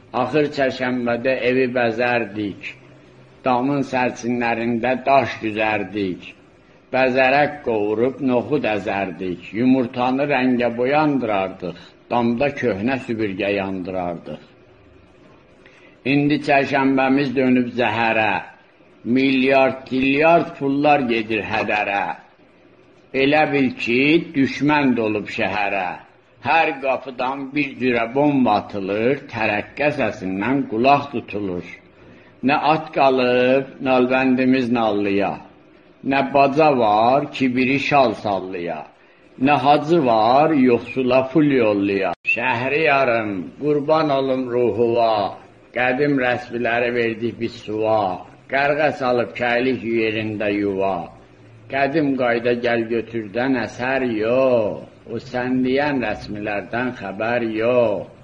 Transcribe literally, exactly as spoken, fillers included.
Axır çərşənbədə evi bəzərdik, damın sərçinlərində daş düzərdik, bəzərək qovurub noxud əzərdik, yumurtanı rəngə boyandırardıq, damda köhnə sübürgə yandırardıq. İndi çərşənbəmiz dönüb zəhərə, milyard, tilyard pullar gedir hədərə. Elə bil ki, düşmən dolub şəhərə. Hər qapıdan bir cürə bomba atılır, tərəqqə səsindən qulaq tutulur. Nə at qalıb, nalbəndimiz nallıya, nə baca var ki, biri şal sallıya, nə hacı var, yoxsula pul yolluya. Şəhriyarım, qurban olum ruhuva, qədim rəsmiləri verdik biz suva, qərqə salıb kəylik yerində yuva. Qədim qayda gəl götürdən əsər yox, o sən deyən rəsmilərdən xəbər yox.